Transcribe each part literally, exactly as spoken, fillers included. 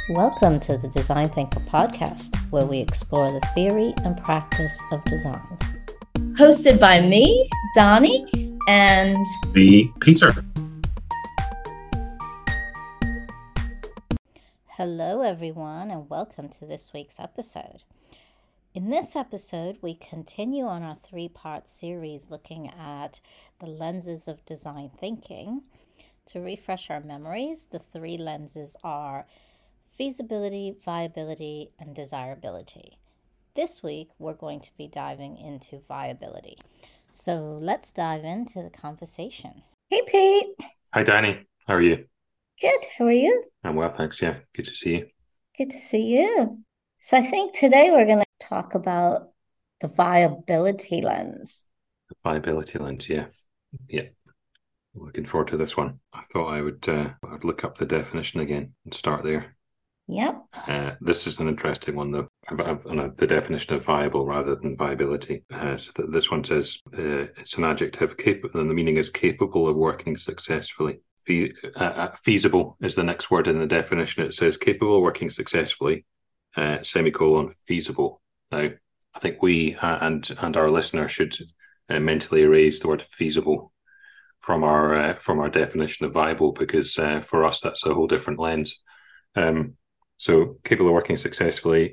Welcome to the Design Thinker podcast, where we explore the theory and practice of design. Hosted by me, Donnie, and me, Peter. Hello, everyone, and welcome to this week's episode. In this episode, we continue on our three-part series looking at the lenses of design thinking. To refresh our memories, the three lenses are feasibility, viability, and desirability. This week, we're going to be diving into viability. So let's dive into the conversation. Hey, Pete. Hi, Danny. How are you? Good. How are you? I'm well, thanks. Yeah, good to see you. Good to see you. So I think today we're going to talk about the viability lens. The viability lens, yeah. Yeah. Looking forward to this one. I thought I would uh, I'd look up the definition again and start there. Yep. Uh, this is an interesting one, though. I've, I've, uh, the definition of viable rather than viability. Uh, so th- this one says uh, it's an adjective, cap- and the meaning is capable of working successfully. Fe- uh, uh, feasible is the next word in the definition. It says capable of working successfully, uh, semicolon, feasible. Now, I think we uh, and and our listener should uh, mentally erase the word feasible from our uh, from our definition of viable, because uh, for us that's a whole different lens. Um, so capable of working successfully.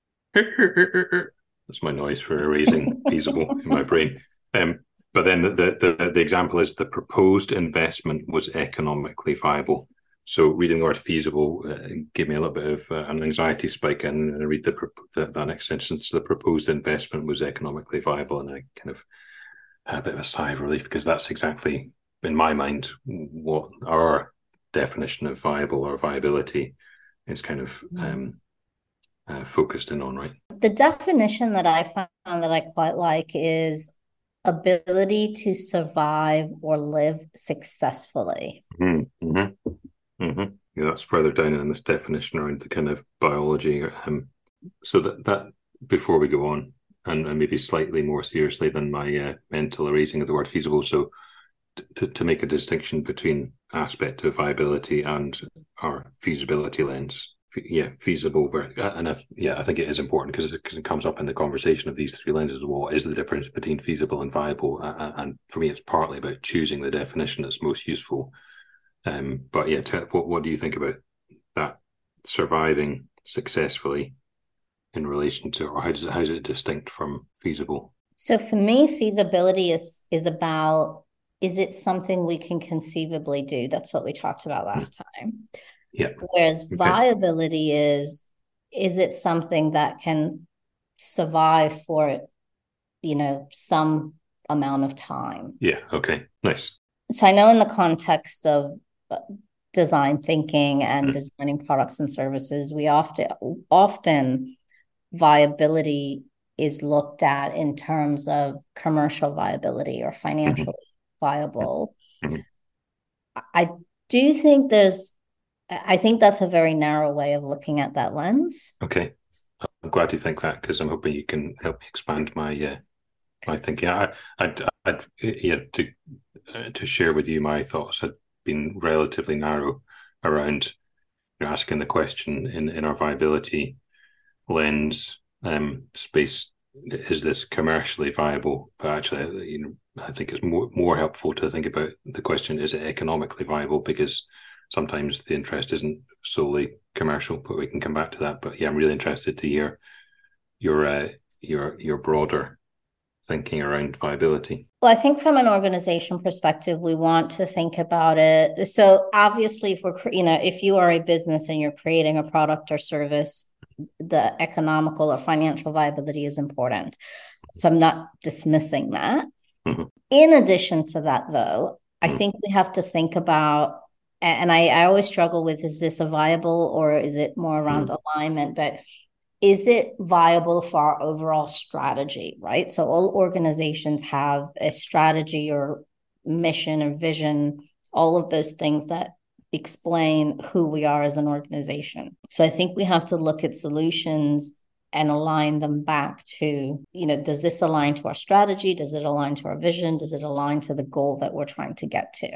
That's my noise for erasing feasible in my brain. Um, but then the, the the example is the proposed investment was economically viable. So reading the word feasible uh, gave me a little bit of uh, an anxiety spike, and I read the, the that next sentence. The proposed investment was economically viable, and I kind of had a bit of a sigh of relief, because that's exactly, in my mind, what our definition of viable or viability is kind of um, uh, focused in on, right? The definition that I found that I quite like is ability to survive or live successfully. Mm-hmm. Mm-hmm. Mm-hmm. Yeah, that's further down in this definition around the kind of biology. Um, so that, that before we go on, and, and maybe slightly more seriously than my uh, mental erasing of the word feasible, so to, to make a distinction between aspect of viability and our feasibility lens. Yeah, feasible. And if, yeah, I think it is important because it, it comes up in the conversation of these three lenses. What is the difference between feasible and viable? And, and for me, it's partly about choosing the definition that's most useful. Um, but yeah, t- what, what do you think about that surviving successfully in relation to, or how does it, how is it distinct from feasible? So for me, feasibility is is about, is it something we can conceivably do? That's what we talked about last time. Yeah. Whereas okay. viability is, is it something that can survive for, you know, some amount of time? Yeah. Okay. Nice. So I know in the context of design thinking and mm. designing products and services, we often often viability is looked at in terms of commercial viability or financially mm-hmm. viable. Mm-hmm. I do think there's, I think that's a very narrow way of looking at that lens. Okay. I'm glad you think that, because I'm hoping you can help me expand my uh, my thinking. I, I'd, I'd, yeah, to uh, to share with you my thoughts had been relatively narrow around, you know, asking the question in, in our viability lens um, space, is this commercially viable? But actually, you know, I think it's more more helpful to think about the question: is it economically viable? Because sometimes the interest isn't solely commercial, but we can come back to that. But yeah, I'm really interested to hear your uh, your your broader thinking around viability. Well, I think from an organization perspective, we want to think about it. So obviously, if we're, you know, if you are a business and you're creating a product or service, the economical or financial viability is important. So I'm not dismissing that. Mm-hmm. In addition to that, though, I mm-hmm. think we have to think about, and I, I always struggle with, is this a viable or is it more around mm-hmm. alignment? But is it viable for our overall strategy, right? So all organizations have a strategy or mission or vision, all of those things that explain who we are as an organization. So I think we have to look at solutions and align them back to, you know, does this align to our strategy? Does it align to our vision? Does it align to the goal that we're trying to get to?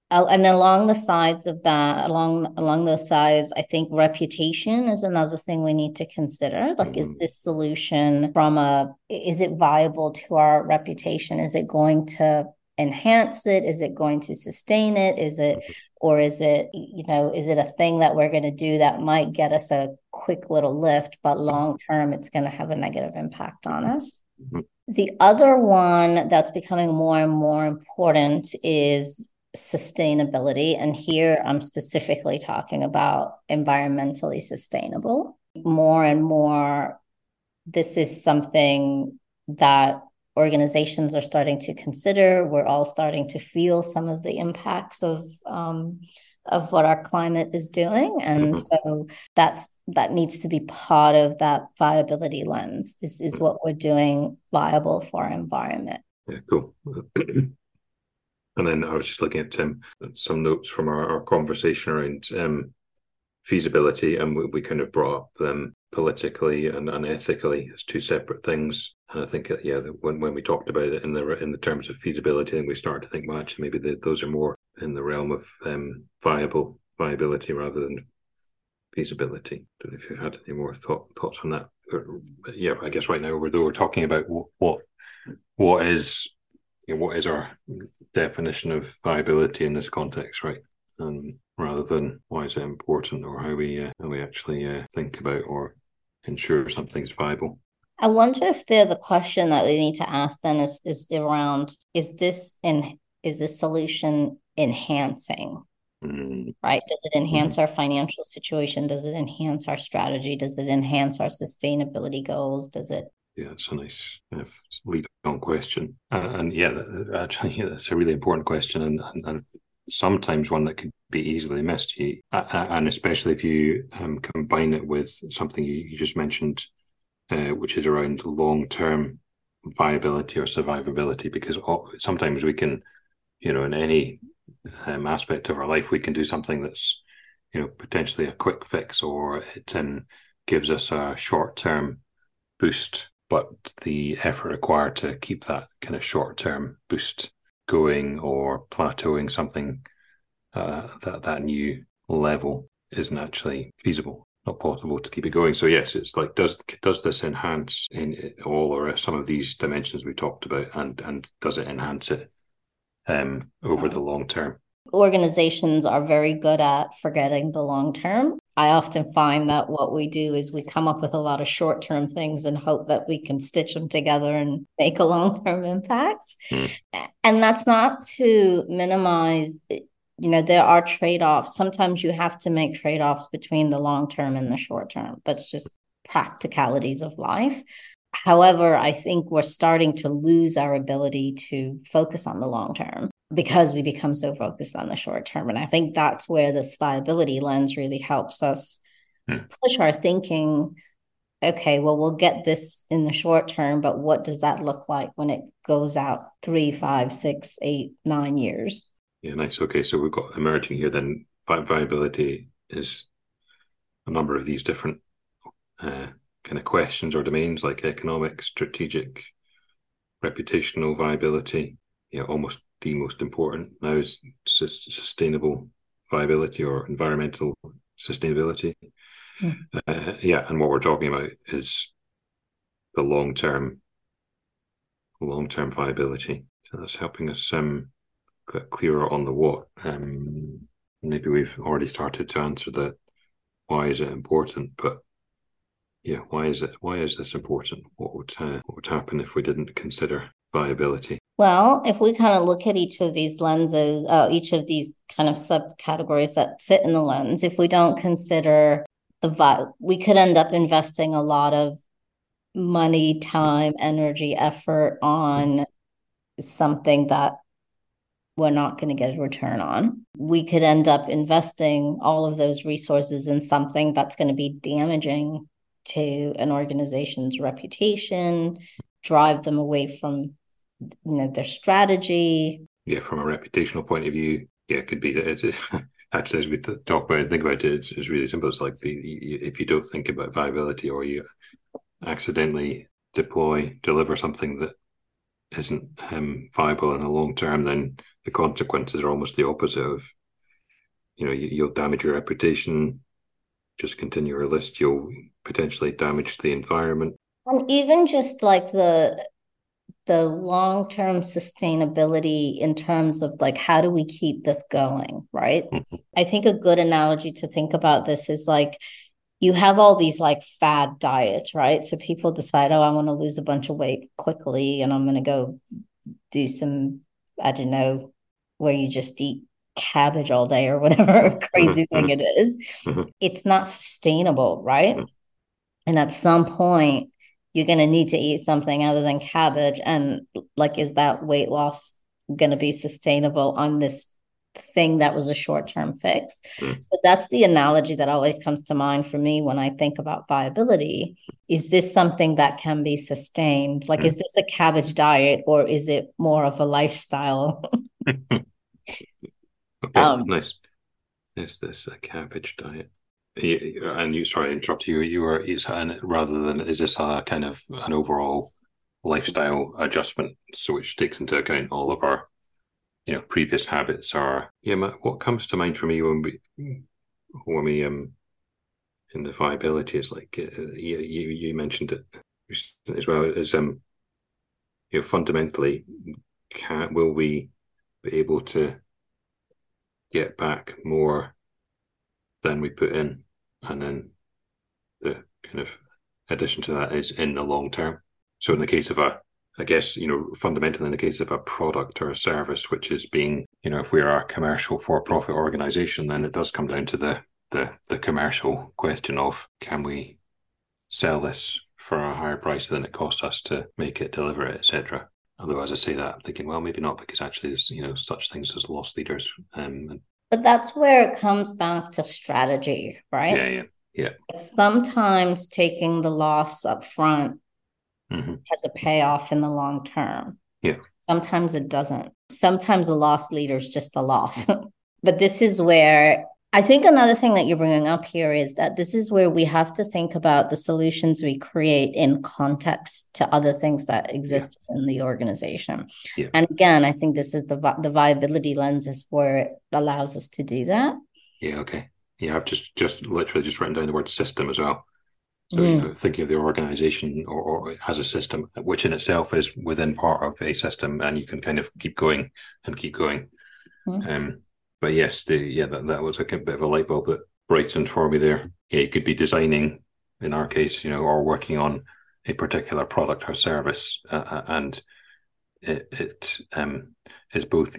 and along the sides of that, along along those sides, I think reputation is another thing we need to consider. Like, mm-hmm. is this solution from a, is it viable to our reputation? Is it going to enhance it? Is it going to sustain it? Is it, or is it, you know, is it a thing that we're going to do that might get us a quick little lift, but long term, it's going to have a negative impact on us? Mm-hmm. The other one that's becoming more and more important is sustainability. And here I'm specifically talking about environmentally sustainable. More and more, this is something that organizations are starting to consider. We're all starting to feel some of the impacts of um, of what our climate is doing. And mm-hmm. so that's that needs to be part of that viability lens. Is, is what we're doing viable for our environment. Yeah, cool. And then I was just looking at um, some notes from our, our conversation around um, feasibility, and we, we kind of brought up them politically and, and ethically as two separate things. And I think, yeah, when when we talked about it in the in the terms of feasibility, and we started to think, well, actually, maybe the, those are more in the realm of um, viable viability rather than feasibility. I don't know if you had any more thought, thoughts on that. Or, yeah, I guess right now we're we're talking about what what is. You know, what is our definition of viability in this context, right? Um, rather than why is it important, or how we uh, how we actually uh, think about or ensure something's viable. I wonder if the the question that we need to ask then is is around, is this in is this solution enhancing? Mm. Right? Does it enhance mm-hmm. our financial situation? Does it enhance our strategy? Does it enhance our sustainability goals? Does it? Yeah, it's a nice kind of lead-on question. Uh, and yeah, actually, yeah, that's a really important question, and, and, and sometimes one that could be easily missed. You, uh, and especially if you um, combine it with something you, you just mentioned, uh, which is around long-term viability or survivability, because all, sometimes we can, you know, in any um, aspect of our life, we can do something that's, you know, potentially a quick fix, or it um, gives us a short-term boost. But the effort required to keep that kind of short-term boost going or plateauing something uh, that that new level isn't actually feasible, not possible to keep it going. So yes, it's like, does does this enhance in all or some of these dimensions we talked about, and and does it enhance it um, over the long term? Organizations are very good at forgetting the long term. I often find that what we do is we come up with a lot of short-term things and hope that we can stitch them together and make a long-term impact. Mm. And that's not to minimize, you know, there are trade-offs. Sometimes you have to make trade-offs between the long-term and the short-term. That's just practicalities of life. However, I think we're starting to lose our ability to focus on the long term because we become so focused on the short term. And I think that's where this viability lens really helps us hmm. push our thinking. Okay, well, we'll get this in the short term, but what does that look like when it goes out three, five, six, eight, nine years? Yeah, nice. Okay, so we've got emerging here then. Viability is a number of these different uh, kind of questions or domains, like economic, strategic, reputational viability. You know, almost the most important now is sustainable viability or environmental sustainability. Mm. Uh, yeah, and what we're talking about is the long-term, long-term viability. So that's helping us um, get clearer on the what. Um, maybe we've already started to answer the why is it important, but yeah, why is it? Why is this important? What would uh, what would happen if we didn't consider viability? Well, if we kind of look at each of these lenses, uh, each of these kind of subcategories that sit in the lens, if we don't consider the vi- we could end up investing a lot of money, time, energy, effort on something that we're not going to get a return on. We could end up investing all of those resources in something that's going to be damaging to an organization's reputation, drive them away from, you know, their strategy. Yeah, from a reputational point of view, yeah, it could be that it's, it's actually, as we talk about it, think about it, it's, it's really simple. It's like the if you don't think about viability, or you accidentally deploy, deliver something that isn't um, viable in the long term, then the consequences are almost the opposite of, you know, you, you'll damage your reputation, just continue your list, you'll potentially damage the environment. And even just like the the long-term sustainability in terms of like, how do we keep this going, right? Mm-hmm. I think a good analogy to think about this is like, you have all these like fad diets, right? So people decide, oh, I want to lose a bunch of weight quickly and I'm going to go do some, I don't know, where you just eat cabbage all day or whatever crazy thing it is. It's not sustainable, right? And at some point, you're going to need to eat something other than cabbage. And like, is that weight loss going to be sustainable on this thing that was a short-term fix? Mm. So that's the analogy that always comes to mind for me when I think about viability. Is this something that can be sustained? Like, mm. is this a cabbage diet or is it more of a lifestyle? Okay, um, nice. Is this a cabbage diet? And you, sorry, I interrupt you. You were is rather than is this a kind of an overall lifestyle adjustment, so which takes into account all of our, you know, previous habits? Are yeah. What comes to mind for me when we when we um in the viability is like uh, you you mentioned it as well as um you know fundamentally can will we be able to get back more than we put in? And then the kind of addition to that is in the long term. So in the case of a, I guess, you know, fundamentally in the case of a product or a service, which is being, you know, if we are a commercial for-profit organization, then it does come down to the the the commercial question of, can we sell this for a higher price than it costs us to make it, deliver it, et cetera. Although, as I say that, I'm thinking, well, maybe not, because actually there's, you know, such things as loss leaders. Um, and, But that's where it comes back to strategy, right? Yeah, yeah, yeah. Sometimes taking the loss up front mm-hmm. has a payoff in the long term. Yeah. Sometimes it doesn't. Sometimes a loss leader is just a loss. But this is where I think another thing that you're bringing up here is that this is where we have to think about the solutions we create in context to other things that exist yeah. in the organization. Yeah. And again, I think this is the the viability lens is where it allows us to do that. Yeah. Okay. Yeah. I've just just literally just written down the word system as well. So mm. you know, thinking of the organization or, or as a system, which in itself is within part of a system, and you can kind of keep going and keep going. Mm. Um. But yes, the, yeah, that, that was a bit of a light bulb that brightened for me there. Yeah, you could be designing, in our case, you know, or working on a particular product or service, uh, and it, it um, is both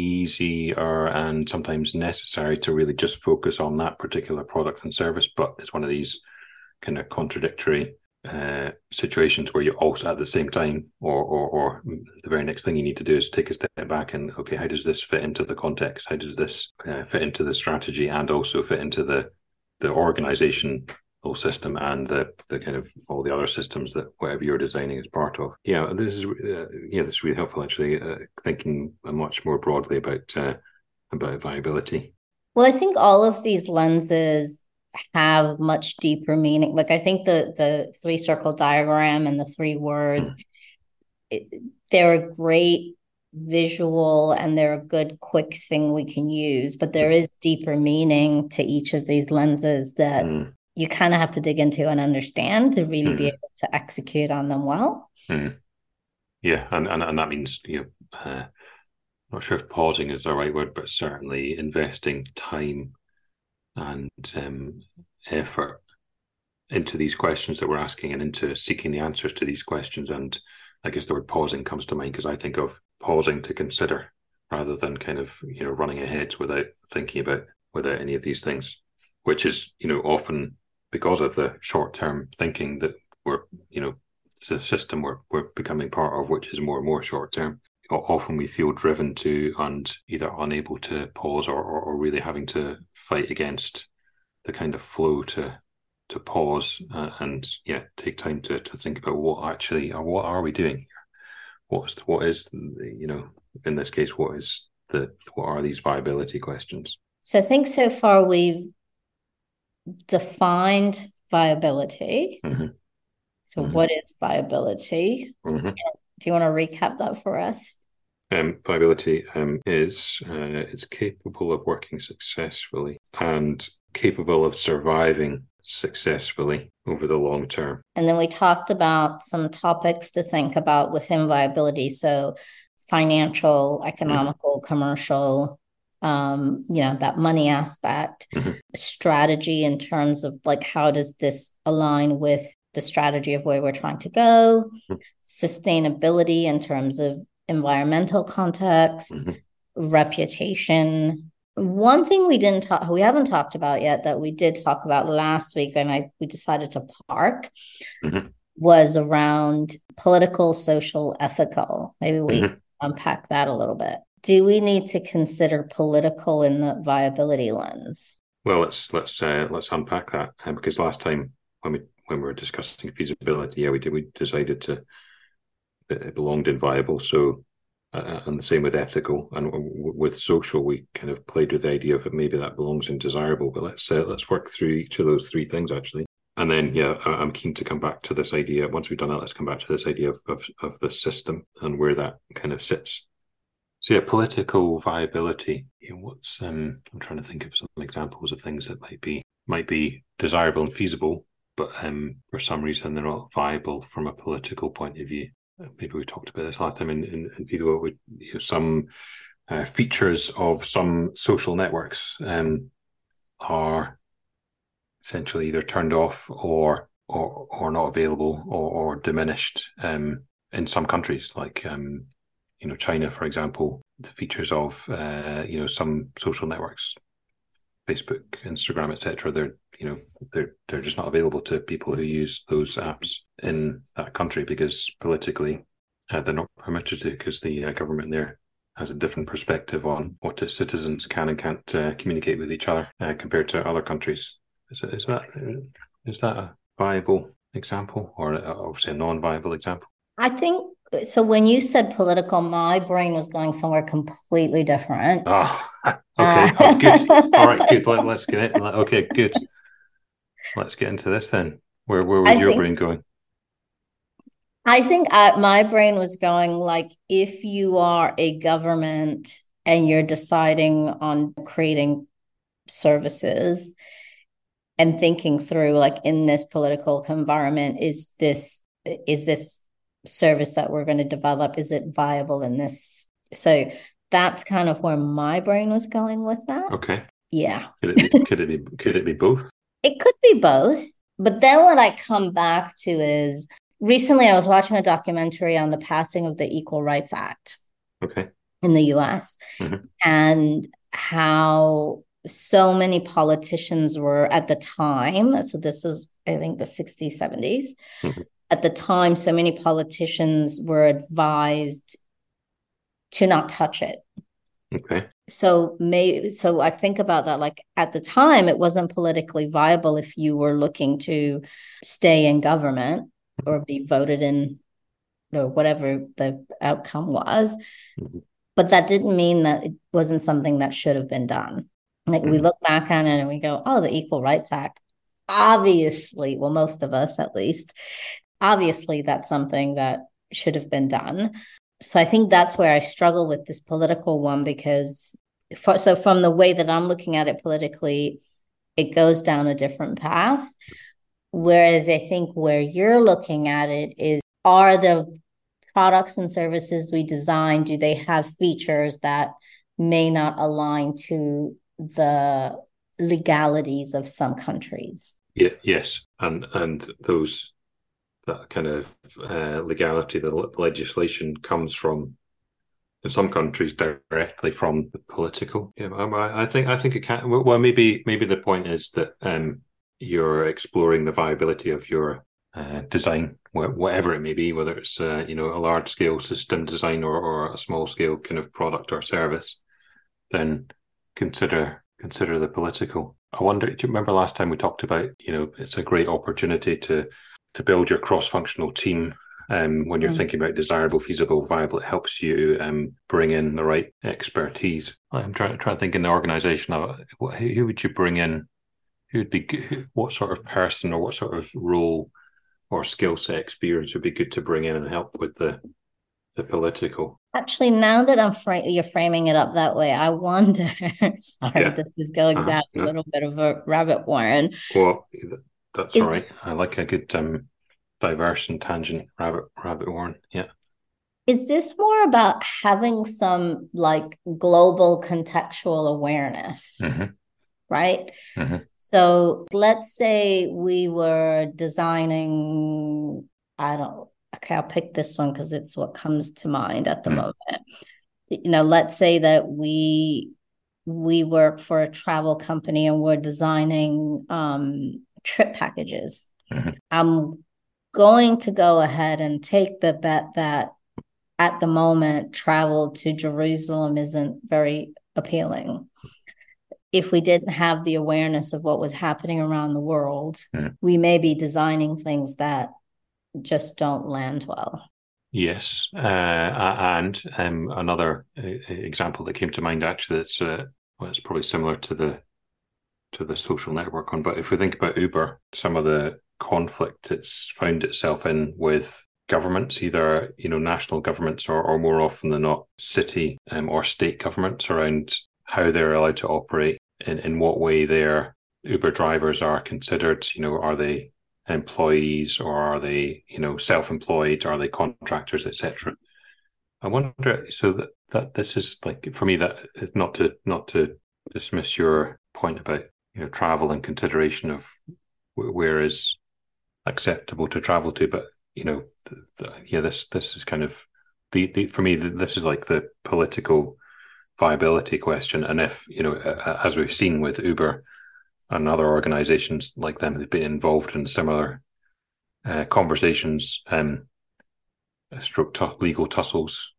easier and sometimes necessary to really just focus on that particular product and service. But it's one of these kind of contradictory uh, situations where you also at the same time, or, or or the very next thing you need to do is take a step back and, okay, how does this fit into the context? How does this uh, fit into the strategy, and also fit into the the organizational system and the the kind of all the other systems that whatever you're designing is part of? Yeah, this is uh, yeah, this is really helpful actually. Uh, thinking much more broadly about uh, about viability. Well, I think all of these lenses have much deeper meaning. Like I think the the three circle diagram and the three words, mm. it, they're a great visual and they're a good quick thing we can use, but there is deeper meaning to each of these lenses that mm. you kind of have to dig into and understand to really mm. be able to execute on them well. Mm. Yeah, and, and and that means, you know, uh, I'm not sure if pausing is the right word, but certainly investing time and um, effort into these questions that we're asking and into seeking the answers to these questions. And I guess the word pausing comes to mind because I think of pausing to consider rather than kind of, you know, running ahead without thinking about without any of these things, which is, you know, often because of the short-term thinking that we're, you know, it's a system we're, we're becoming part of, which is more and more short-term. Often we feel driven to and either unable to pause or, or, or really having to fight against the kind of flow to to pause uh, and yeah take time to to think about what actually or what are we doing here? What's what is you know in this case what is the what are these viability questions? So I think so far we've defined viability. Mm-hmm. So mm-hmm. what is viability? Mm-hmm. Do you want to recap that for us? Um, viability um, is uh, it's capable of working successfully and capable of surviving successfully over the long term. And then we talked about some topics to think about within viability. So financial, economical, mm-hmm. commercial, um, you know, that money aspect, mm-hmm. strategy in terms of like, how does this align with the strategy of where we're trying to go, mm-hmm. sustainability in terms of environmental context, mm-hmm. reputation. One thing we didn't talk, we haven't talked about yet that we did talk about last week, and I we decided to park, mm-hmm. was around political, social, ethical. Maybe we mm-hmm. unpack that a little bit. Do we need to consider political in the viability lens? Well, let's let's uh, let's unpack that uh, because last time when we when we were discussing feasibility, yeah, we did we decided to it belonged in viable. So. Uh, and the same with ethical, and w- with social, we kind of played with the idea of it. Maybe that belongs in desirable, but let's uh, let's work through each of those three things actually, and then yeah, I'm keen to come back to this idea. Once we've done that, let's come back to this idea of of, of the system and where that kind of sits. So yeah, political viability. You know, what's um, I'm trying to think of some examples of things that might be might be desirable and feasible, but um, for some reason they're not viable from a political point of view. Maybe we talked about this last time in, in, in video, with you know, some uh, features of some social networks um, are essentially either turned off or or, or not available or, or diminished um, in some countries, like um, you know China, for example. The features of uh, you know some social networks, Facebook, Instagram, et cetera. They're you know they're they're just not available to people who use those apps in that country because politically uh, they're not permitted to, because the uh, government there has a different perspective on what the citizens can and can't uh, communicate with each other uh, compared to other countries. Is, it, is that is that a viable example or uh, obviously a non-viable example? I think so. When you said political, my brain was going somewhere completely different. Oh, okay. Uh, oh, good. All right, good. Let, let's get it. Okay, good. Let's get into this then. Where where was I your think, brain going? I think I, my brain was going like, if you are a government and you're deciding on creating services and thinking through, like, in this political environment, is this is this service that we're going to develop, is it viable in this? So that's kind of where my brain was going with that. Okay. Yeah. Could it be, could it be, could it be both? It could be both. But then what I come back to is, recently I was watching a documentary on the passing of the Equal Rights Act. Okay. In the U S, mm-hmm. and how so many politicians were at the time. So this was, I think, the sixties, seventies. Mm-hmm. At the time, so many politicians were advised to not touch it. Okay. So maybe, so I think about that, like at the time, it wasn't politically viable if you were looking to stay in government or be voted in, or whatever the outcome was. Mm-hmm. But that didn't mean that it wasn't something that should have been done. Like mm-hmm. we look back on it and we go, oh, the Equal Rights Act, obviously, well, most of us at least, obviously that's something that should have been done. So I think that's where I struggle with this political one, because for, so from the way that I'm looking at it politically, it goes down a different path. Whereas I think where you're looking at it is, are the products and services we design, do they have features that may not align to the legalities of some countries? Yeah, yes. And and those, that kind of uh, legality, the legislation comes from, in some countries, directly from the political. Yeah, I, I think I think it can. Well, maybe maybe the point is that um, you're exploring the viability of your uh, design, whatever it may be, whether it's uh, you know a large scale system design or, or a small scale kind of product or service. Then consider consider the political. I wonder, do you remember last time we talked about, you know, it's a great opportunity to to build your cross-functional team um, when you're mm. thinking about desirable, feasible, viable. It helps you um, bring in the right expertise. I'm trying, trying to think in the organisation, of what, who would you bring in? Who would be good, what sort of person or what sort of role or skill set experience would be good to bring in and help with the the political. Actually, now that I'm fra- you're framing it up that way, I wonder. Sorry, Yeah. this is going Uh-huh. down a Yeah. little bit of a rabbit warren. Well, that's all Is right. I like a good um, diverse and tangent rabbit rabbit warren. Yeah. is this more about having some like global contextual awareness, Mm-hmm. right? Mm-hmm. So let's say we were designing, I don't, okay, I'll pick this one because it's what comes to mind at the Mm-hmm. moment. You know, let's say that we we work for a travel company and we're designing um, trip packages. Mm-hmm. I'm going to go ahead and take the bet that at the moment, travel to Jerusalem isn't very appealing. If we didn't have the awareness of what was happening around the world, Mm-hmm. we may be designing things that just don't land well. Yes, uh, and um, another uh, example that came to mind actually that's uh, well, it's probably similar to the to the social network one, but if we think about Uber, some of the conflict it's found itself in with governments, either you know national governments or, or more often than not city um, or state governments, around how they're allowed to operate, in, in what way their Uber drivers are considered. You know, are they employees or are they you know self-employed? Are they contractors, et cetera? I wonder. So that that this is like for me that not to not to dismiss your point about you know travel and consideration of where is acceptable to travel to, but you know, the, the, yeah, this this is kind of the, the for me the, this is like the political viability question, and if you know, as we've seen with Uber and other organizations like them, they've been involved in similar uh, conversations, um, stroke t- legal tussles.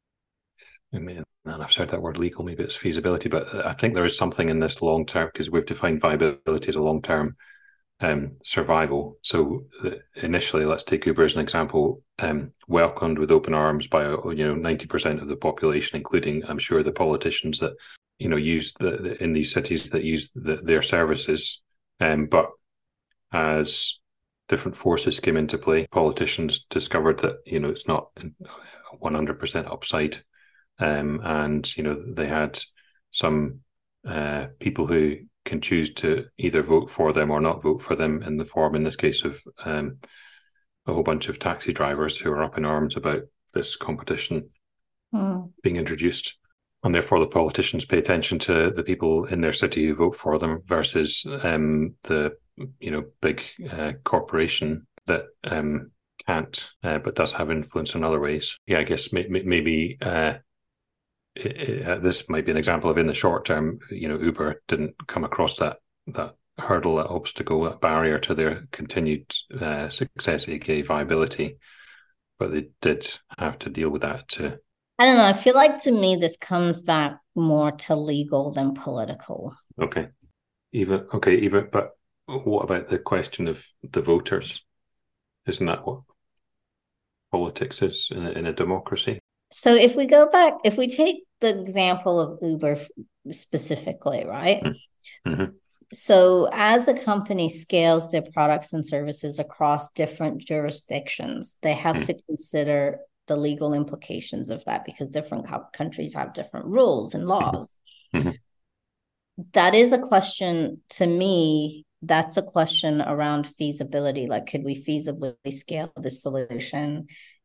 I mean, and I've said that word legal, maybe it's feasibility, but I think there is something in this long term because we've defined viability as a long term um, survival. So uh, initially, let's take Uber as an example, um, welcomed with open arms by you know ninety percent of the population, including I'm sure the politicians that you know use the, the in these cities that use the, their services. Um, but as different forces came into play, politicians discovered that you know it's not one hundred percent upside. Um, and you know they had some uh, people who can choose to either vote for them or not vote for them in the form, in this case, of um, a whole bunch of taxi drivers who are up in arms about this competition mm. being introduced. And therefore, the politicians pay attention to the people in their city who vote for them versus um, the you know big uh, corporation that um, can't, uh, but does have influence in other ways. Yeah, I guess may- maybe. Uh, It, it, uh, this might be an example of in the short term, you know, Uber didn't come across that that hurdle, that obstacle, that barrier to their continued uh, success, aka viability, but they did have to deal with that too. I don't know. I feel like to me this comes back more to legal than political. Okay, even okay, even but what about the question of the voters? Isn't that what politics is in a, in a democracy? So if we go back, if we take the example of Uber specifically, right? Mm-hmm. So as a company scales their products and services across different jurisdictions, they have mm-hmm. to consider the legal implications of that because different co- countries have different rules and laws. Mm-hmm. That is a question to me. That's a question around feasibility. Like, could we feasibly scale this solution?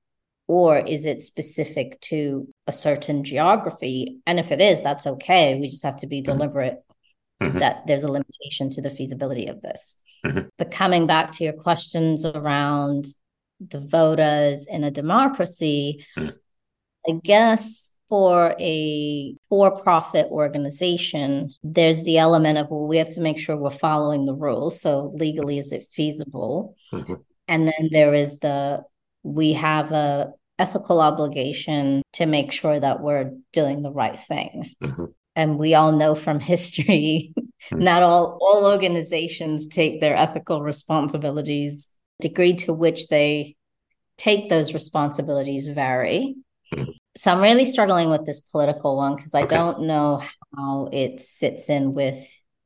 Or is it specific to a certain geography? And if it is, that's okay. We just have to be deliberate mm-hmm. that there's a limitation to the feasibility of this. Mm-hmm. But coming back to your questions around the voters in a democracy, mm-hmm. I guess for a for-profit organization, there's the element of, well, we have to make sure we're following the rules. So legally, is it feasible? Mm-hmm. And then there is the we have a ethical obligation to make sure that we're doing the right thing. Mm-hmm. And we all know from history, mm-hmm. not all, all organizations take their ethical responsibilities. The degree to which they take those responsibilities vary. Mm-hmm. So I'm really struggling with this political one because I okay. don't know how it sits in with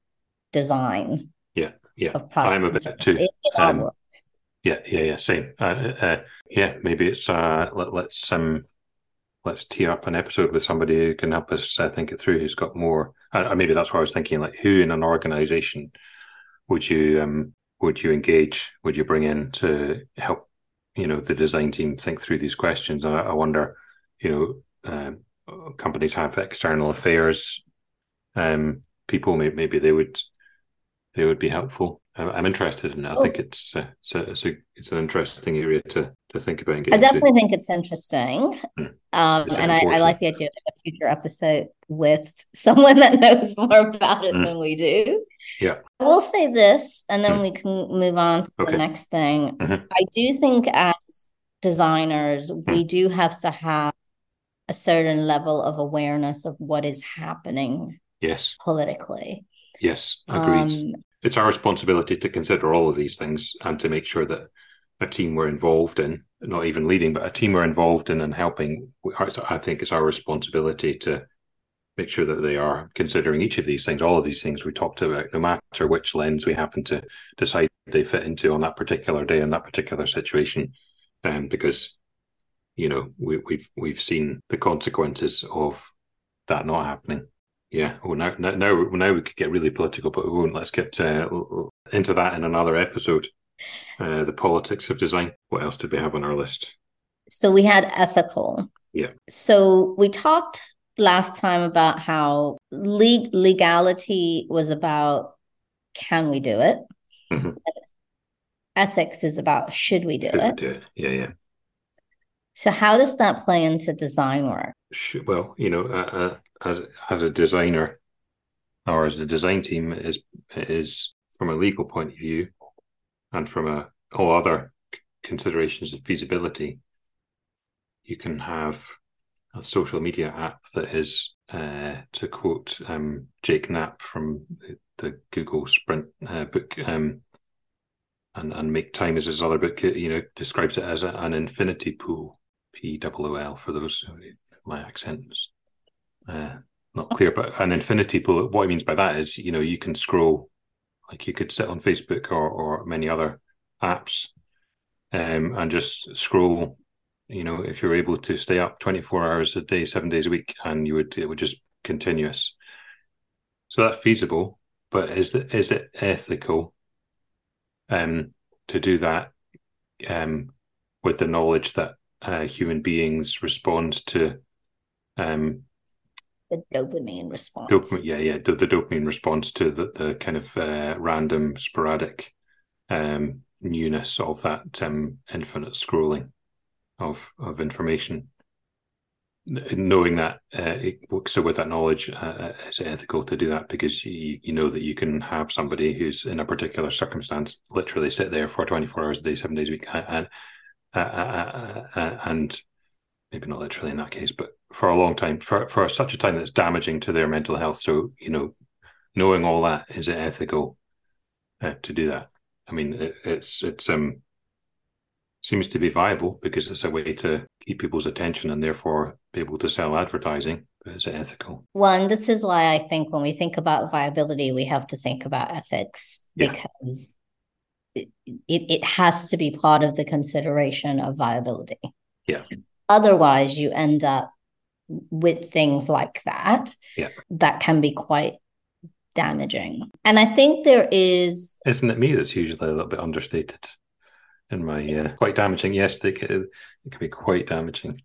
design. Yeah, yeah. Of products I'm a bit too. It, it um, Yeah, yeah, yeah, same. Uh, uh, yeah, maybe it's uh, let, let's um, let's tee up an episode with somebody who can help us uh, think it through, who's got more. Uh, maybe that's what I was thinking, like who in an organization would you um, would you engage, would you bring in to help, you know, the design team think through these questions? And I, I wonder, you know, uh, companies have external affairs um, people, maybe, maybe they would they would be helpful. I'm interested in it. I oh. think it's uh, it's, a, it's, a, it's an interesting area to to think about. And get I definitely into. think it's interesting, mm. um, and I, I like the idea of a future episode with someone that knows more about it mm. than we do. Yeah, I will say this, and then mm. we can move on to okay. the next thing. Mm-hmm. I do think as designers, mm. we do have to have a certain level of awareness of what is happening. Yes, politically. Yes, agreed. Um, it's our responsibility to consider all of these things and to make sure that a team we're involved in, not even leading, but a team we're involved in and helping, I think it's our responsibility to make sure that they are considering each of these things, all of these things we talked about, no matter which lens we happen to decide they fit into on that particular day in that particular situation. Um, because, you know, we, we've we've seen the consequences of that not happening. Yeah, well, now, now, now we could get really political, but we won't. Let's get uh, into that in another episode. Uh, the politics of design. What else did we have on our list? So we had ethical. Yeah. So we talked last time about how le- legality was about can we do it? Mm-hmm. Ethics is about should we do should it? We do it? Yeah, yeah. So how does that play into design work? Well, you know, uh, uh, as as a designer or as a design team is is from a legal point of view and from a all other considerations of feasibility, you can have a social media app that is, uh, to quote um, Jake Knapp from the Google Sprint uh, book, um, and and Make Time is his other book. You know, describes it as a, an infinity pool. P O O L for those, my accent is uh, not clear, but an infinity pool, what he means by that is, you know, you can scroll, like you could sit on Facebook or, or many other apps um, and just scroll, you know, if you're able to stay up twenty-four hours a day, seven days a week, and you would, it would just continuous. So that's feasible, but is it, is it ethical um, to do that um, with the knowledge that Uh, human beings respond to um, the dopamine response. Dopamine, yeah, yeah, the, the dopamine response to the, the kind of uh, random, sporadic um, newness of that um, infinite scrolling of of information. Knowing that, uh, it, so with that knowledge, uh, it's ethical to do that because you you know that you can have somebody who's in a particular circumstance literally sit there for twenty-four hours a day, seven days a week, and Uh, uh, uh, uh, and maybe not literally in that case, but for a long time, for, for such a time that's damaging to their mental health. So, you know, knowing all that, is it ethical uh, to do that? I mean, it, it's it's um seems to be viable because it's a way to keep people's attention and therefore be able to sell advertising. But is it ethical? Well, and this is why I think when we think about viability, we have to think about ethics yeah. because It, it has to be part of the consideration of viability. Yeah. Otherwise, you end up with things like that yeah. that can be quite damaging. And I think there is... Isn't it me that's usually a little bit understated in my... Uh, quite damaging. Yes, they can, it can be quite damaging.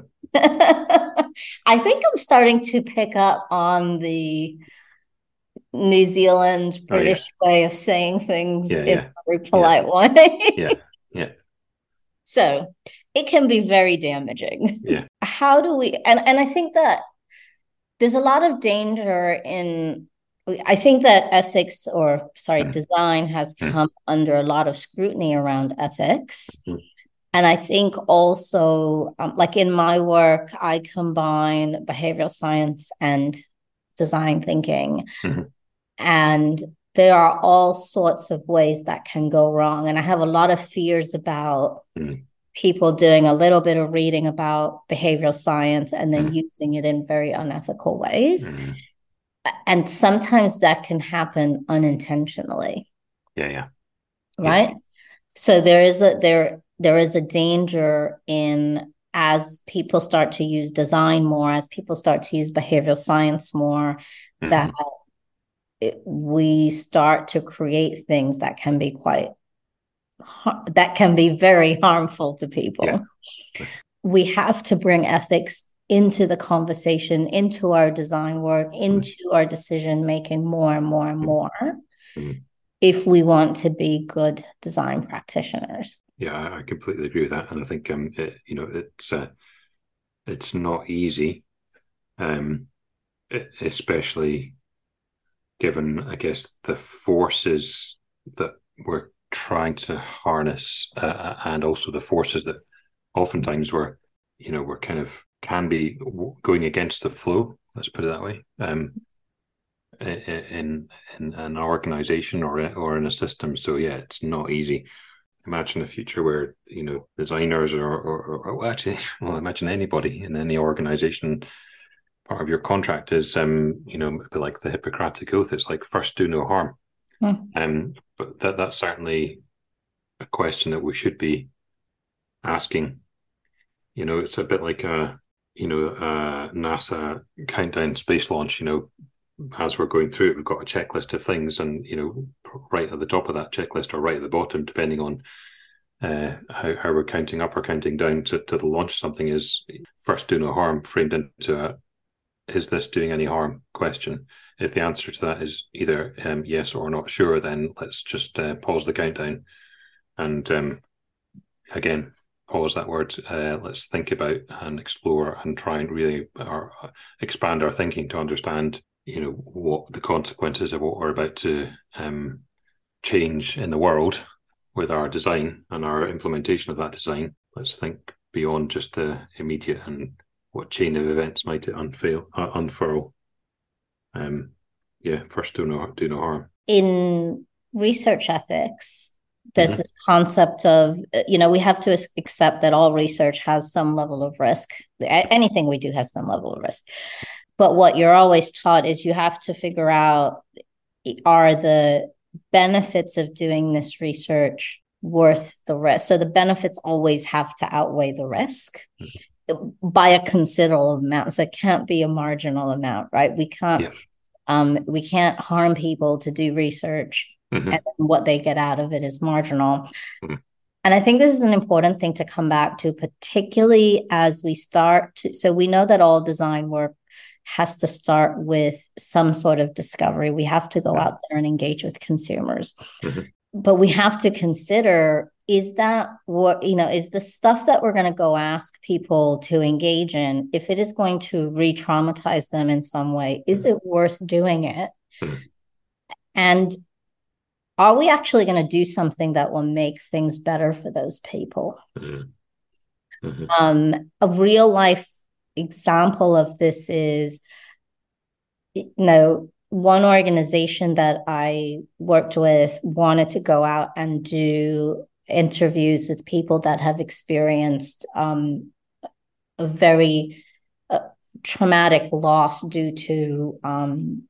I think I'm starting to pick up on the New Zealand British oh, yeah. way of saying things yeah, in yeah. a very polite yeah. way. yeah, yeah. So it can be very damaging. Yeah. How do we, and, and I think that there's a lot of danger in, I think that ethics or sorry, mm. design has mm. come under a lot of scrutiny around ethics. Mm. And I think also, um, like in my work, I combine behavioral science and design thinking. Mm-hmm. And there are all sorts of ways that can go wrong. And I have a lot of fears about mm. people doing a little bit of reading about behavioral science and then mm. using it in very unethical ways. Mm. And sometimes that can happen unintentionally. Yeah, yeah. Right? Yeah. So there is a there there is a danger in as people start to use design more, as people start to use behavioral science more, mm-hmm. that it, we start to create things that can be quite, that can be very harmful to people. Yeah. We have to bring ethics into the conversation, into our design work, into mm-hmm. our decision making more and more and more, mm-hmm. if we want to be good design practitioners. Yeah, I completely agree with that, and I think um, it, you know, it's uh, it's not easy, um, especially given, I guess, the forces that we're trying to harness, uh, and also the forces that oftentimes we're, you know, we're kind of can be going against the flow. Let's put it that way. Um, in in an organization or or in a system. So yeah, it's not easy. Imagine a future where, you know, designers or, or, or actually, well, imagine anybody in any organization, part of your contract is, um, you know, like the Hippocratic Oath. It's like first do no harm. Mm. Um, but that that's certainly a question that we should be asking. You know, it's a bit like a, you know, a NASA countdown space launch. You know, as we're going through it, we've got a checklist of things, and, you know, right at the top of that checklist or right at the bottom, depending on uh, how, how we're counting up or counting down to, to the launch, something is first do no harm, framed into a is this doing any harm question. If the answer to that is either um, yes or not sure, then let's just uh, pause the countdown and um, again, pause that word. Uh, let's think about and explore and try and really or expand our thinking to understand, you know, what the consequences of what we're about to um, change in the world with our design and our implementation of that design. Let's think beyond just the immediate and what chain of events might it unfail, uh, unfurl. Um, yeah, first do no do no harm. In research ethics, there's mm-hmm. this concept of, you know, we have to accept that all research has some level of risk. Anything we do has some level of risk. But what you're always taught is you have to figure out, are the benefits of doing this research worth the risk? So the benefits always have to outweigh the risk mm-hmm. by a considerable amount. So it can't be a marginal amount, right? We can't, yeah. um, we can't harm people to do research, mm-hmm. and then what they get out of it is marginal. Mm-hmm. And I think this is an important thing to come back to, particularly as we start to, so we know that all design work has to start with some sort of discovery. We have to go out there and engage with consumers. Mm-hmm. But we have to consider, is that what, you know, is the stuff that we're going to go ask people to engage in, if it is going to re-traumatize them in some way, is it worth doing it? Mm-hmm. And are we actually going to do something that will make things better for those people? Mm-hmm. Mm-hmm. Um, a real life example of this is, you know, one organization that I worked with wanted to go out and do interviews with people that have experienced um, a very uh, traumatic loss due to um,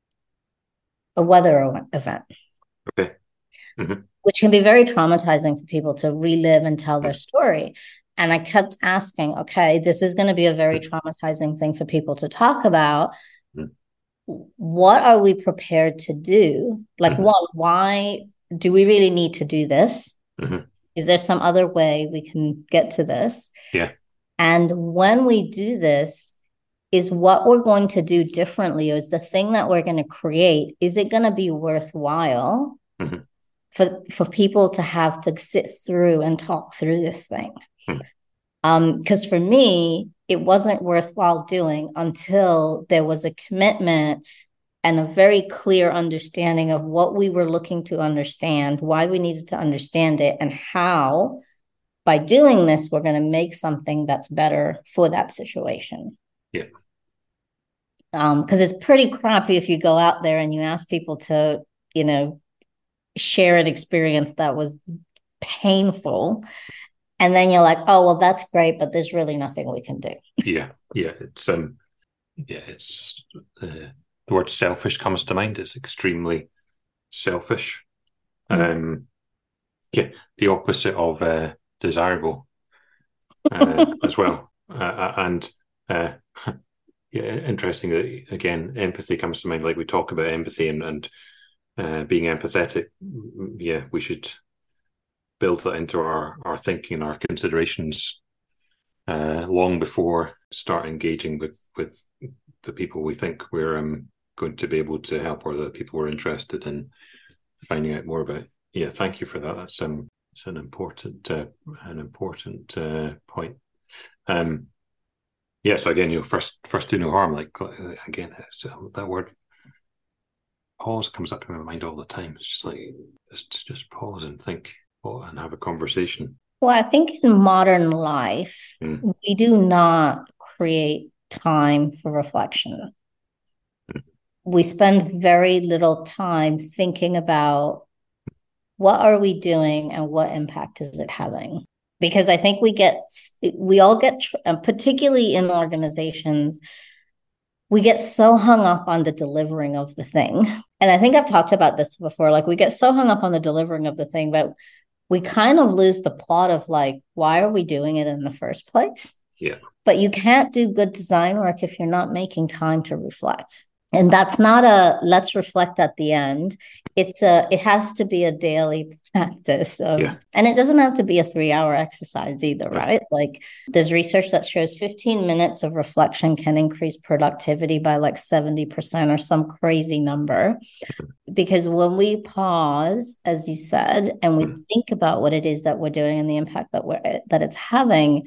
a weather event. Okay. Mm-hmm. Which can be very traumatizing for people to relive and tell their story. And I kept asking, okay, this is going to be a very traumatizing thing for people to talk about. Mm-hmm. What are we prepared to do? Like, mm-hmm. one, why do we really need to do this? Mm-hmm. Is there some other way we can get to this? Yeah. And when we do this, is what we're going to do differently, or is the thing that we're going to create, is it going to be worthwhile mm-hmm. for, for people to have to sit through and talk through this thing? Mm-hmm. Um, because for me, it wasn't worthwhile doing until there was a commitment and a very clear understanding of what we were looking to understand, why we needed to understand it, and how, by doing this, we're going to make something that's better for that situation. Yeah. Um, because it's pretty crappy if you go out there and you ask people to, you know, share an experience that was painful. And then you're like, oh, well, that's great, but there's really nothing we can do. Yeah. Yeah. It's, um, yeah, it's, uh, the word selfish comes to mind. It's extremely selfish. Mm. Um, yeah. The opposite of, uh, desirable. uh, as well. Uh, and uh, yeah, interesting that again, empathy comes to mind. Like we talk about empathy and and uh, being empathetic. Yeah, we should build that into our our thinking, our considerations, uh, long before start engaging with with the people we think we're um, going to be able to help, or the people we're interested in finding out more about. Yeah, thank you for that. That's um, it's an important uh, an important uh, point. Um, yeah. So again, you know, first first do no harm. Like again, that word pause comes up in my mind all the time. It's just like just just pause and think, oh, and have a conversation. Well, I think in modern life, Mm. we do not create time for reflection. Mm. We spend very little time thinking about what are we doing and what impact is it having? Because I think we get, we all get, particularly in organizations, we get so hung up on the delivering of the thing. And I think I've talked about this before. Like we get so hung up on the delivering of the thing that we kind of lose the plot of like, why are we doing it in the first place? Yeah. But you can't do good design work if you're not making time to reflect. And that's not a let's reflect at the end. It's a it has to be a daily practice of, yeah. And it doesn't have to be a three-hour exercise either, yeah. right? Like there's research that shows fifteen minutes of reflection can increase productivity by like seventy percent or some crazy number. Because when we pause, as you said, and we mm. think about what it is that we're doing and the impact that we're that it's having,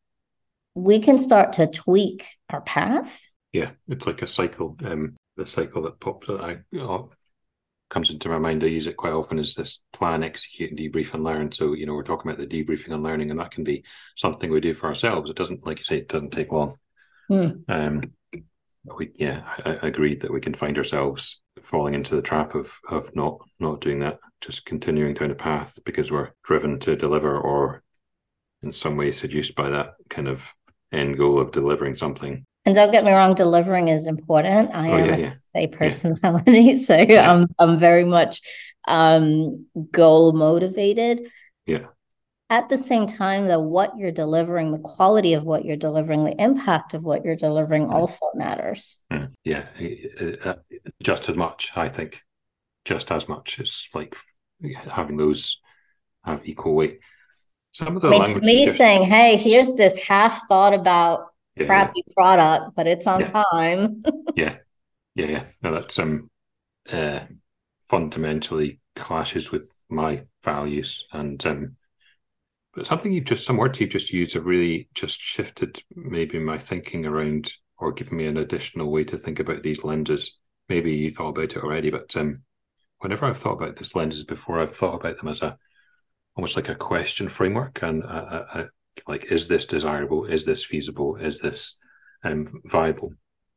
we can start to tweak our path. Yeah, it's like a cycle. Um, the cycle that pops that I oh, comes into my mind. I use it quite often. Is this plan, execute, debrief, and learn? So you know, we're talking about the debriefing and learning, and that can be something we do for ourselves. It doesn't, like you say, it doesn't take long. Mm. Um, we yeah, I, I agree that we can find ourselves falling into the trap of of not not doing that, just continuing down a path because we're driven to deliver, or in some way seduced by that kind of end goal of delivering something. And don't get me wrong, delivering is important. I oh, am yeah, a, yeah. a personality, yeah. so yeah. I'm I'm very much um, goal motivated. Yeah. At the same time, though, what you're delivering, the quality of what you're delivering, the impact of what you're delivering mm. also matters. Mm. Yeah, uh, just as much, I think. Just as much. It's like having those have equal weight. Some of the I mean, language to me, saying, "Hey, here's this half thought about yeah, crappy yeah. product, but it's on yeah. time." yeah, yeah, yeah. No, that's um, uh, fundamentally clashes with my values, and um, but something you've just some words you've just used have really just shifted maybe my thinking around, or given me an additional way to think about these lenses. Maybe you thought about it already, but um, whenever I've thought about these lenses before, I've thought about them as a almost like a question framework, and a, a, a, like, is this desirable? Is this feasible? Is this um, viable?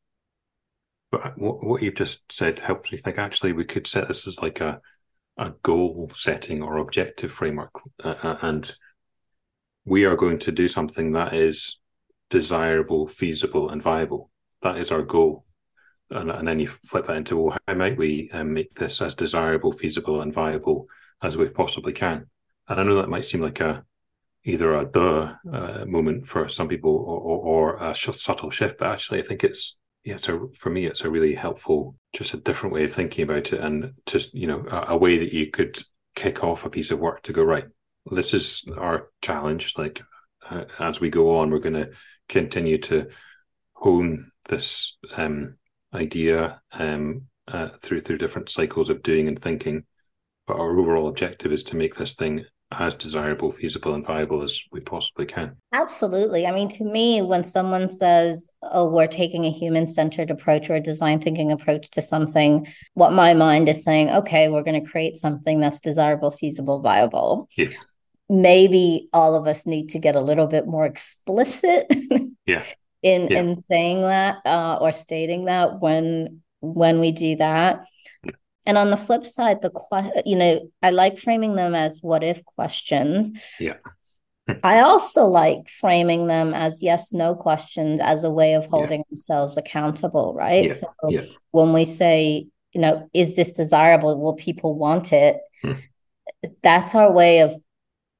But what, what you've just said helps me think, actually, we could set this as like a, a goal setting or objective framework. Uh, and we are going to do something that is desirable, feasible, and viable. That is our goal. And, and then you flip that into, well, how might we um, make this as desirable, feasible, and viable as we possibly can? And I know that might seem like a either a duh uh, moment for some people, or, or, or a sh- subtle shift, but actually I think it's yeah, it's a, for me it's a really helpful, just a different way of thinking about it, and just you know a, a way that you could kick off a piece of work to go, right, this is our challenge. Like uh, as we go on, we're going to continue to hone this um, idea um, uh, through through different cycles of doing and thinking. But our overall objective is to make this thing as desirable, feasible, and viable as we possibly can. Absolutely. I mean, to me, when someone says, oh, we're taking a human-centered approach or a design thinking approach to something, what my mind is saying, okay, we're going to create something that's desirable, feasible, viable. Yeah. Maybe all of us need to get a little bit more explicit yeah. in, yeah. in saying that uh, or stating that when when we do that. And on the flip side, the you know, I like framing them as what if questions. Yeah. I also like framing them as yes, no questions as a way of holding yeah. themselves accountable, right? Yeah. So yeah. when we say, you know, is this desirable? Will people want it? Hmm. That's our way of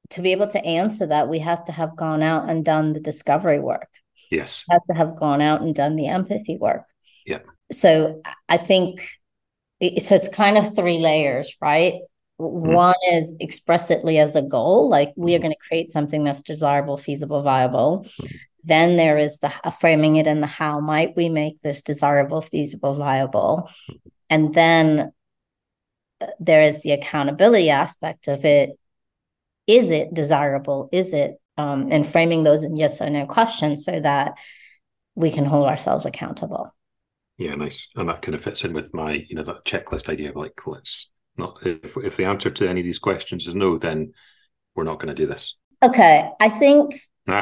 to be able to answer that, we have to have gone out and done the discovery work. Yes. We have to have gone out and done the empathy work. Yeah. So I think, so it's kind of three layers, right? Mm-hmm. One is explicitly as a goal, like we are going to create something that's desirable, feasible, viable. Mm-hmm. Then there is the uh, framing it in the how might we make this desirable, feasible, viable. And then there is the accountability aspect of it. Is it desirable? Is it, um, and framing those in yes or no questions so that we can hold ourselves accountable. Yeah, nice. And that kind of fits in with my, you know, that checklist idea of like, let's not, if, if the answer to any of these questions is no, then we're not going to do this. Okay. I think.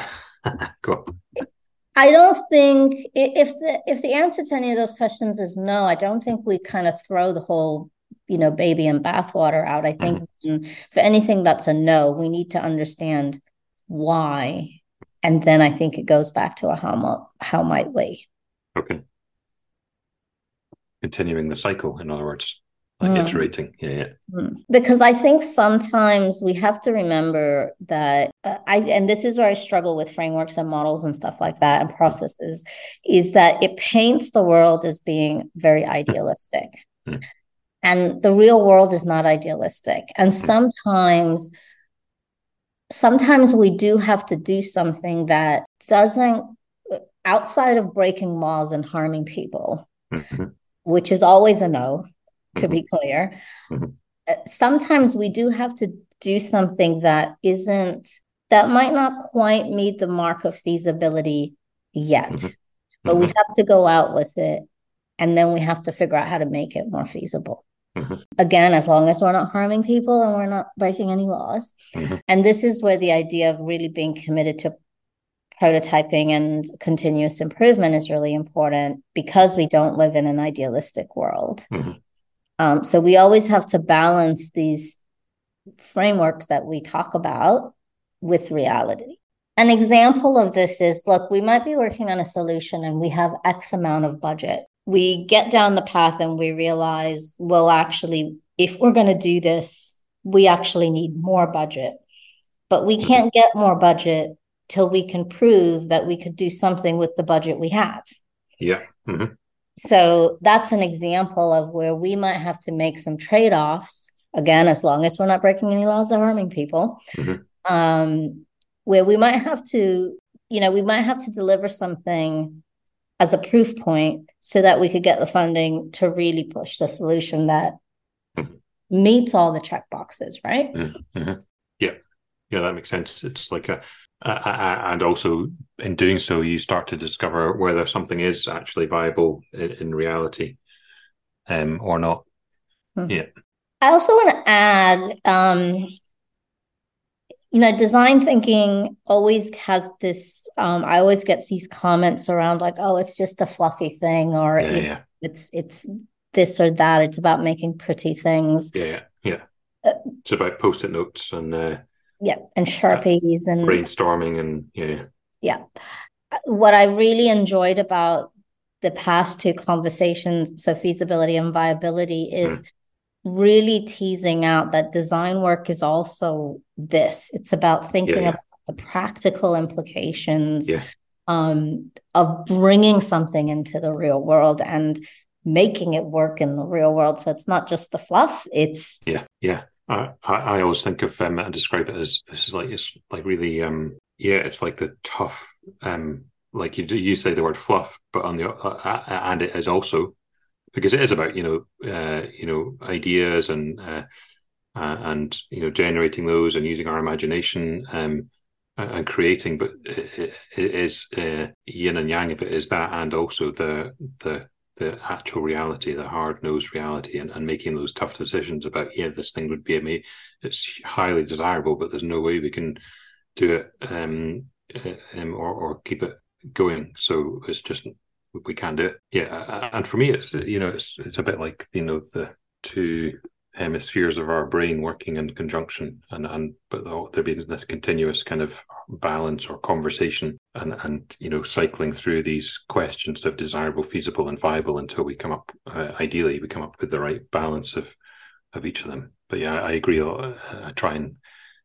Go on. I don't think if the if the answer to any of those questions is no, I don't think we kind of throw the whole, you know, baby in bathwater out. I think mm-hmm. for anything that's a no, we need to understand why. And then I think it goes back to a how, how might we. Okay. Continuing the cycle, in other words, like mm. iterating. Yeah, yeah. Mm. Because I think sometimes we have to remember that uh, I, and this is where I struggle with frameworks and models and stuff like that and processes, is that it paints the world as being very idealistic. Mm. And the real world is not idealistic. And sometimes, sometimes we do have to do something that doesn't, outside of breaking laws and harming people, mm-hmm. which is always a no, to mm-hmm. be clear. Mm-hmm. Sometimes we do have to do something that isn't, that might not quite meet the mark of feasibility yet, mm-hmm. but mm-hmm. we have to go out with it. And then we have to figure out how to make it more feasible. Mm-hmm. Again, as long as we're not harming people and we're not breaking any laws. Mm-hmm. And this is where the idea of really being committed to prototyping and continuous improvement is really important, because we don't live in an idealistic world. Mm-hmm. Um, so we always have to balance these frameworks that we talk about with reality. An example of this is, look, we might be working on a solution and we have X amount of budget. We get down the path and we realize, well, actually, if we're going to do this, we actually need more budget. But we can't get more budget till we can prove that we could do something with the budget we have. Yeah. Mm-hmm. So that's an example of where we might have to make some trade-offs, again, as long as we're not breaking any laws or harming people, mm-hmm. um, where we might have to, you know, we might have to deliver something as a proof point so that we could get the funding to really push the solution that mm-hmm. meets all the check boxes, right? Mm-hmm. Yeah. Yeah, that makes sense. It's like a, uh, and also in doing so, you start to discover whether something is actually viable in, in reality um, or not. Mm-hmm. Yeah. I also want to add, um, you know, design thinking always has this, um, I always get these comments around like, oh, it's just a fluffy thing, or yeah, it, yeah. it's it's this or that. It's about making pretty things. Yeah, yeah. yeah. Uh, it's about Post-it notes and... Uh, yeah, and Sharpies uh, and... brainstorming and, yeah. Yeah. What I really enjoyed about the past two conversations, so feasibility and viability, is... Mm. really teasing out that design work is also this. It's about thinking yeah, yeah. about the practical implications yeah. um, of bringing something into the real world and making it work in the real world. So it's not just the fluff. It's yeah, yeah. I I, I always think of um, and describe it as this is like it's like really um yeah, it's like the tough um like you you say the word fluff, but on the uh, and it is also. Because it is about, you know, uh, you know, ideas and uh, uh, and you know, generating those and using our imagination um, and creating. But it, it is uh, yin and yang of it is that, and also the the the actual reality, the hard nosed reality, and, and making those tough decisions about, yeah, this thing would be a it's highly desirable, but there's no way we can do it um, um or or keep it going. So it's just. We can do it, yeah. And for me, it's you know, it's it's a bit like you know the two hemispheres of our brain working in conjunction, and and but there being this continuous kind of balance or conversation, and and you know, cycling through these questions of desirable, feasible, and viable until we come up. Uh, ideally, we come up with the right balance of of each of them. But yeah, I agree. I try and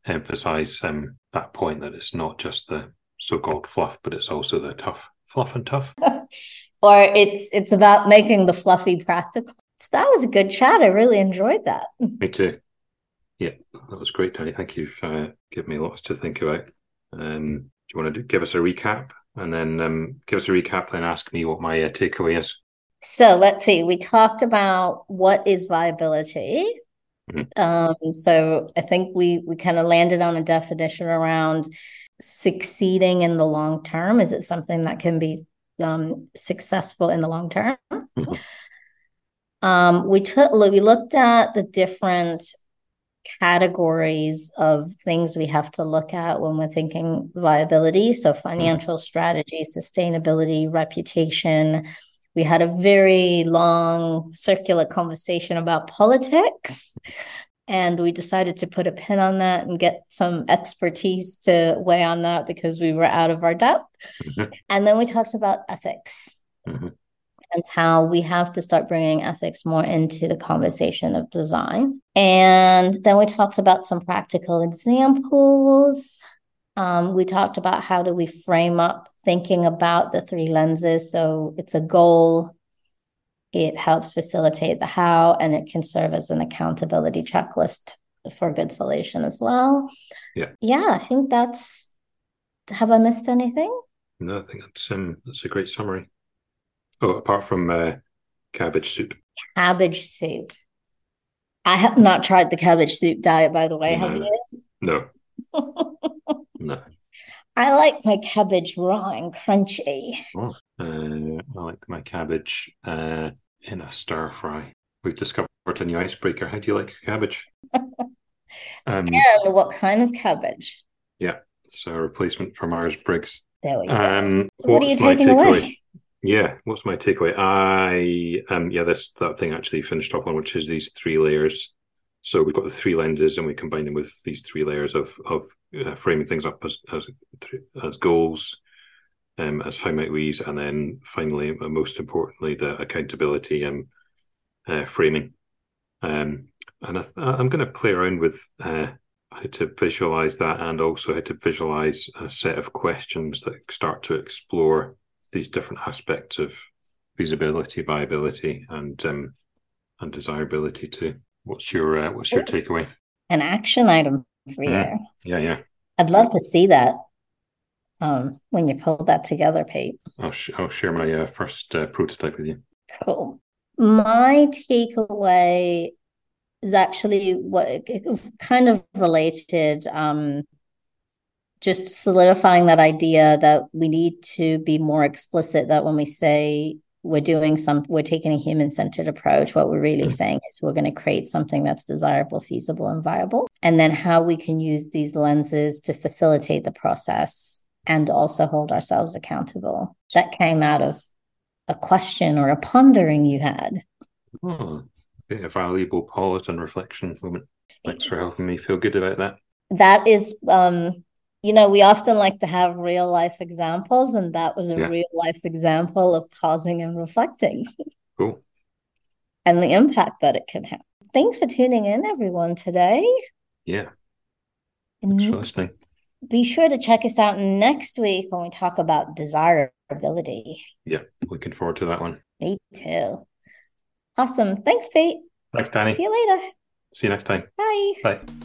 emphasize um, that point that it's not just the so-called fluff, but it's also the tough fluff and tough. Or it's it's about making the fluffy practical. So that was a good chat. I really enjoyed that. Me too. Yeah, that was great, Tony. Thank you for uh, giving me lots to think about. Um, do you want to do, give us a recap, and then um, give us a recap, then ask me what my uh, takeaway is? So let's see. We talked about what is viability. Mm-hmm. Um, so I think we we kind of landed on a definition around succeeding in the long term. Is it something that can be um, successful in the long term? Mm-hmm. Um, we took we looked at the different categories of things we have to look at when we're thinking viability. So financial mm-hmm. strategy, sustainability, reputation. We had a very long circular conversation about politics, and we decided to put a pin on that and get some expertise to weigh on that because we were out of our depth. Mm-hmm. And then we talked about ethics. Mm-hmm. And how we have to start bringing ethics more into the conversation of design. And then we talked about some practical examples. Um, we talked about how do we frame up thinking about the three lenses. So it's a goal, it helps facilitate the how, and it can serve as an accountability checklist for good solution as well. Yeah. Yeah, I think that's, have I missed anything? No, I think that's, um, that's a great summary. Oh, apart from uh, cabbage soup. Cabbage soup. I have not tried the cabbage soup diet, by the way. No, have you? No. No. I like my cabbage raw and crunchy. Oh, uh, I like my cabbage uh, in a stir fry. We've discovered a new icebreaker. How do you like your cabbage? um, and what kind of cabbage? Yeah, it's a replacement for Myers-Briggs. There we go. Um, so what are you taking away? Yeah, what's my takeaway? I um yeah, this that thing actually finished off on, which is these three layers. So we've got the three lenses, and we combine them with these three layers of of uh, framing things up as as as goals, um, as how might we use, and then finally, uh, most importantly, the accountability and um, uh, framing. Um, and I, I'm going to play around with uh, how to visualize that, and also how to visualize a set of questions that start to explore these different aspects of feasibility, viability, and um, and desirability too. What's your uh, what's your takeaway? An action item for you. Mm. Yeah, yeah. I'd love to see that um, when you pull that together, Pete. I'll sh- I'll share my uh, first uh, prototype with you. Cool. My takeaway is actually what kind of related. Um, just solidifying that idea that we need to be more explicit that when we say we're doing some, we're taking a human-centered approach, what we're really mm-hmm. saying is we're going to create something that's desirable, feasible, and viable. And then how we can use these lenses to facilitate the process and also hold ourselves accountable. That came out of a question or a pondering you had. Oh, a valuable pause and reflection moment. Thanks for helping me feel good about that. That is... um You know, we often like to have real life examples, and that was a yeah. real life example of pausing and reflecting. Cool. And the impact that it can have. Thanks for tuning in, everyone, today. Yeah. Thanks for listening. Be sure to check us out next week when we talk about desirability. Yeah, looking forward to that one. Me too. Awesome. Thanks, Pete. Thanks, Danny. See you later. See you next time. Bye. Bye.